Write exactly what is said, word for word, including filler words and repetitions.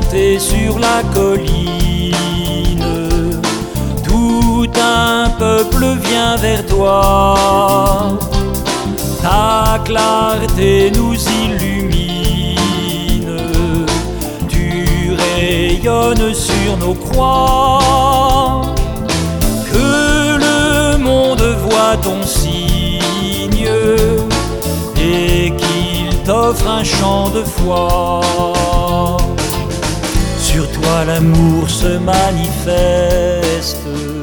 monter sur la colline. Tout un peuple vient vers toi, ta clarté nous illumine. Tu rayonnes sur nos croix, que le monde voit ton signe et qu'il t'offre un chant de foi. Sur toi l'amour se manifeste,